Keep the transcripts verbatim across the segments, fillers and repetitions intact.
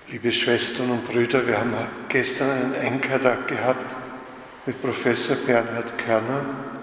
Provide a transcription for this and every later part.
Liebe Schwestern und Brüder, wir haben gestern einen Enkertag gehabt mit Professor Bernhard Körner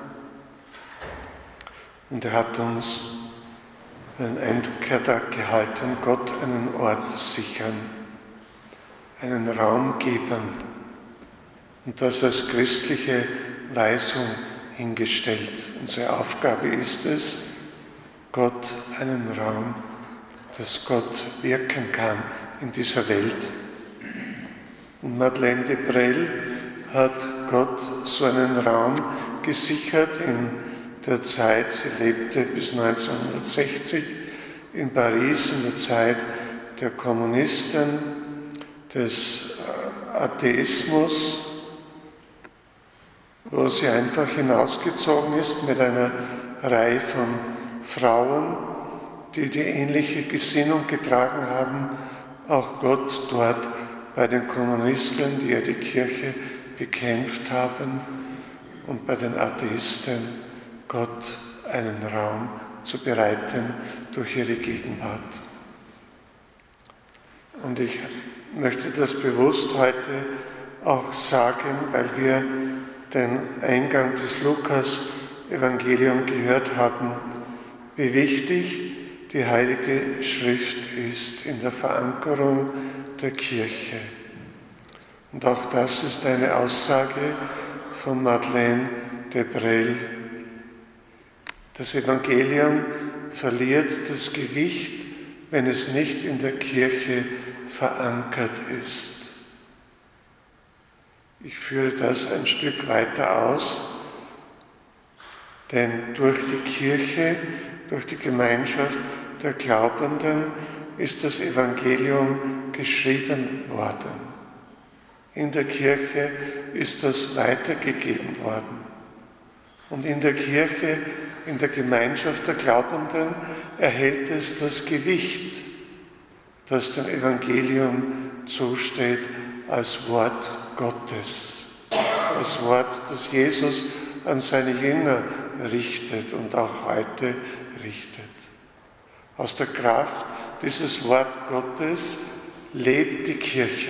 und er hat uns einen Enkertag gehalten, Gott einen Ort sichern, einen Raum geben und das als christliche Weisung hingestellt. Unsere Aufgabe ist es, Gott einen Raum, dass Gott wirken kann in dieser Welt. Und Madeleine de Brel hat Gott so einen Raum gesichert in der Zeit, sie lebte bis neunzehnhundertsechzig in Paris, in der Zeit der Kommunisten, des Atheismus, wo sie einfach hinausgezogen ist mit einer Reihe von Frauen, die die ähnliche Gesinnung getragen haben, auch Gott dort bei den Kommunisten, die ja die Kirche bekämpft haben, und bei den Atheisten Gott einen Raum zu bereiten durch ihre Gegenwart. Und ich möchte das bewusst heute auch sagen, weil wir den Eingang des Lukas-Evangelium gehört haben, wie wichtig die Heilige Schrift ist in der Verankerung der Kirche. Und auch das ist eine Aussage von Madeleine de Brel. Das Evangelium verliert das Gewicht, wenn es nicht in der Kirche verankert ist. Ich führe das ein Stück weiter aus, denn durch die Kirche, durch die Gemeinschaft der Glaubenden ist das Evangelium geschrieben worden. In der Kirche ist das weitergegeben worden. Und in der Kirche, in der Gemeinschaft der Glaubenden erhält es das Gewicht, das dem Evangelium zusteht als Wort Gottes. Das Wort, das Jesus an seine Jünger richtet und auch heute richtet. Aus der Kraft dieses Wort Gottes lebt die Kirche.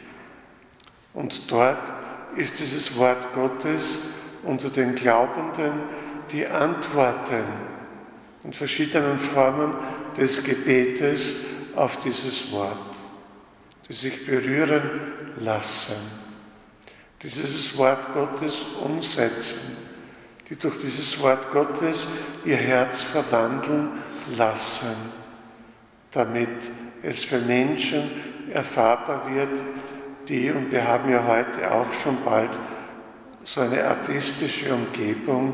Und dort ist dieses Wort Gottes unter den Glaubenden die Antworten in verschiedenen Formen des Gebetes auf dieses Wort, die sich berühren lassen, die dieses Wort Gottes umsetzen, die durch dieses Wort Gottes ihr Herz verwandeln lassen, damit es für Menschen erfahrbar wird, die, und wir haben ja heute auch schon bald so eine atheistische Umgebung,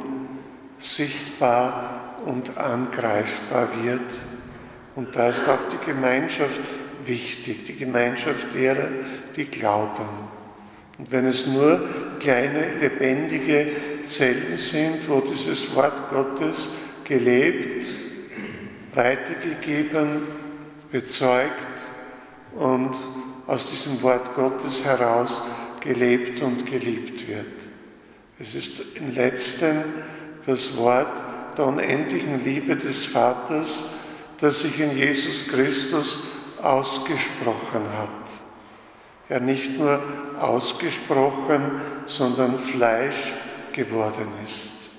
sichtbar und angreifbar wird. Und da ist auch die Gemeinschaft wichtig, die Gemeinschaft derer, die glauben. Und wenn es nur kleine, lebendige Zellen sind, wo dieses Wort Gottes gelebt, weitergegeben, bezeugt und aus diesem Wort Gottes heraus gelebt und geliebt wird. Es ist im Letzten das Wort der unendlichen Liebe des Vaters, das sich in Jesus Christus ausgesprochen hat. Ja, nicht nur ausgesprochen, sondern Fleisch geworden ist.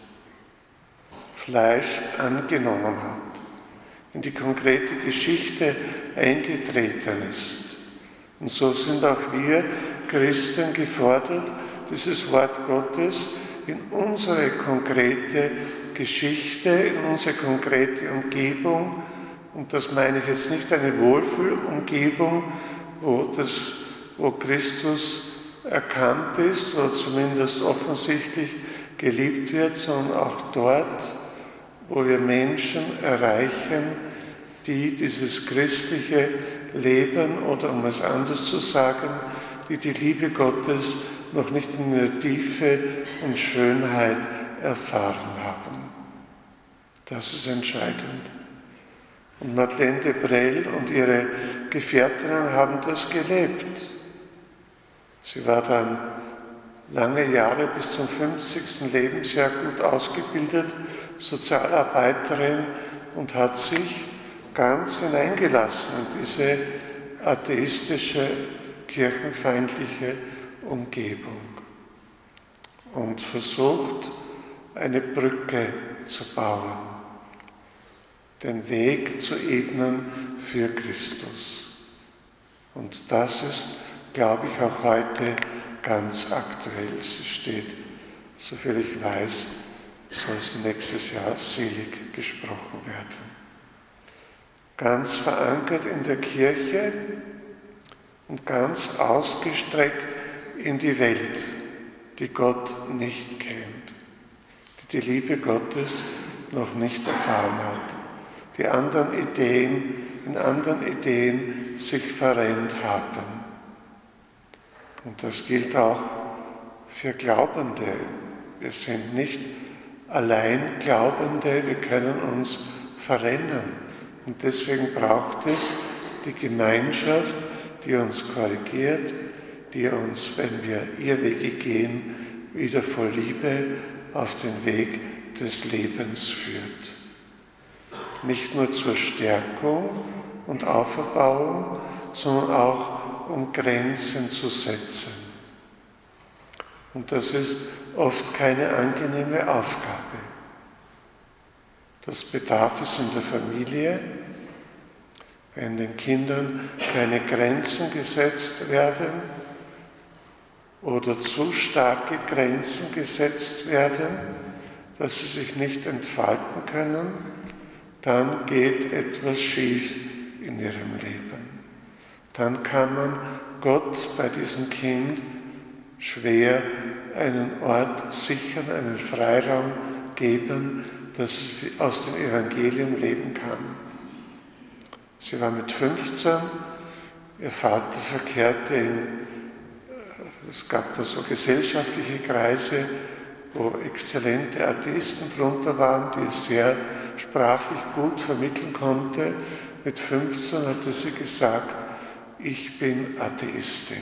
Fleisch angenommen hat, in die konkrete Geschichte eingetreten ist. Und so sind auch wir Christen gefordert, dieses Wort Gottes in unsere konkrete Geschichte, in unsere konkrete Umgebung, und das meine ich jetzt nicht eine Wohlfühlumgebung, wo, das, wo Christus erkannt ist oder zumindest offensichtlich geliebt wird, sondern auch dort, wo wir Menschen erreichen, die dieses christliche Leben oder, um es anders zu sagen, die die Liebe Gottes noch nicht in der Tiefe und Schönheit erfahren haben. Das ist entscheidend. Und Madeleine de Brel und ihre Gefährtinnen haben das gelebt. Sie war dann lange Jahre bis zum fünfzigsten Lebensjahr gut ausgebildet, Sozialarbeiterin, und hat sich ganz hineingelassen in diese atheistische, kirchenfeindliche Umgebung und versucht, eine Brücke zu bauen, den Weg zu ebnen für Christus. Und das ist, glaube ich, auch heute ganz aktuell. Sie steht, soviel ich weiß, soll es nächstes Jahr selig gesprochen werden. Ganz verankert in der Kirche und ganz ausgestreckt in die Welt, die Gott nicht kennt, die die Liebe Gottes noch nicht erfahren hat, die anderen Ideen, in anderen Ideen sich verrennt haben. Und das gilt auch für Glaubende. Wir sind nicht allein Glaubende, wir können uns verrennen. Und deswegen braucht es die Gemeinschaft, die uns korrigiert, die uns, wenn wir Irrwege gehen, wieder voll Liebe auf den Weg des Lebens führt. Nicht nur zur Stärkung und Auferbauung, sondern auch um Grenzen zu setzen. Und das ist oft keine angenehme Aufgabe. Das bedarf es in der Familie, wenn den Kindern keine Grenzen gesetzt werden oder zu starke Grenzen gesetzt werden, dass sie sich nicht entfalten können, dann geht etwas schief in ihrem Leben. Dann kann man Gott bei diesem Kind schwer einen Ort sichern, einen Freiraum geben, dass es aus dem Evangelium leben kann. Sie war mit fünfzehn, ihr Vater verkehrte in, es gab da so gesellschaftliche Kreise, wo exzellente Atheisten drunter waren, die es sehr sprachlich gut vermitteln konnte. Mit fünfzehn hatte sie gesagt, ich bin Atheistin.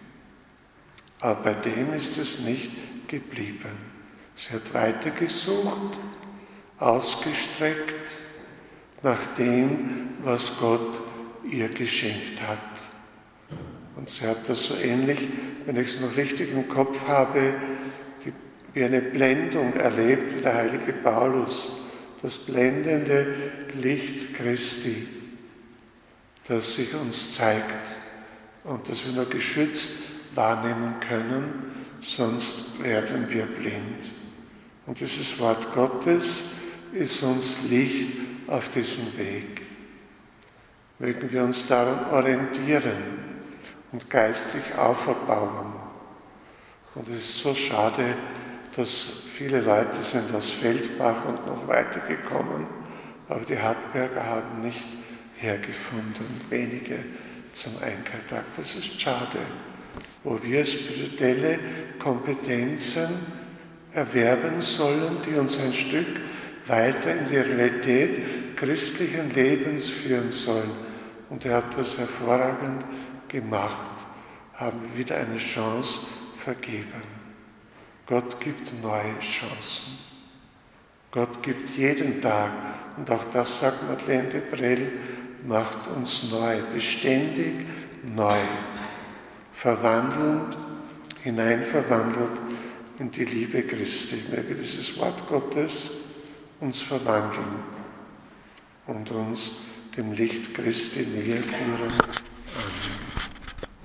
Aber bei dem ist es nicht geblieben. Sie hat weitergesucht, ausgestreckt nach dem, was Gott ihr geschenkt hat. Und sie hat das so ähnlich, wenn ich es noch richtig im Kopf habe, die, wie eine Blendung erlebt, wie der heilige Paulus, das blendende Licht Christi, das sich uns zeigt und das wir nur geschützt wahrnehmen können, sonst werden wir blind. Und dieses Wort Gottes ist uns Licht auf diesem Weg. Mögen wir uns daran orientieren und geistlich auferbauen. Und es ist so schade, dass viele Leute sind aus Feldbach und noch weitergekommen, aber die Hartberger haben nicht hergefunden, wenige zum Einkehrtag. Das ist schade, wo wir spirituelle Kompetenzen erwerben sollen, die uns ein Stück weiter in die Realität christlichen Lebens führen sollen. Und er hat das hervorragend gemacht, haben wir wieder eine Chance vergeben. Gott gibt neue Chancen. Gott gibt jeden Tag, und auch das sagt Madeleine de Brel, macht uns neu, beständig neu, verwandelnd, hineinverwandelt in die Liebe Christi. Möge dieses Wort Gottes uns verwandeln und uns dem Licht Christi näher führen. Amen.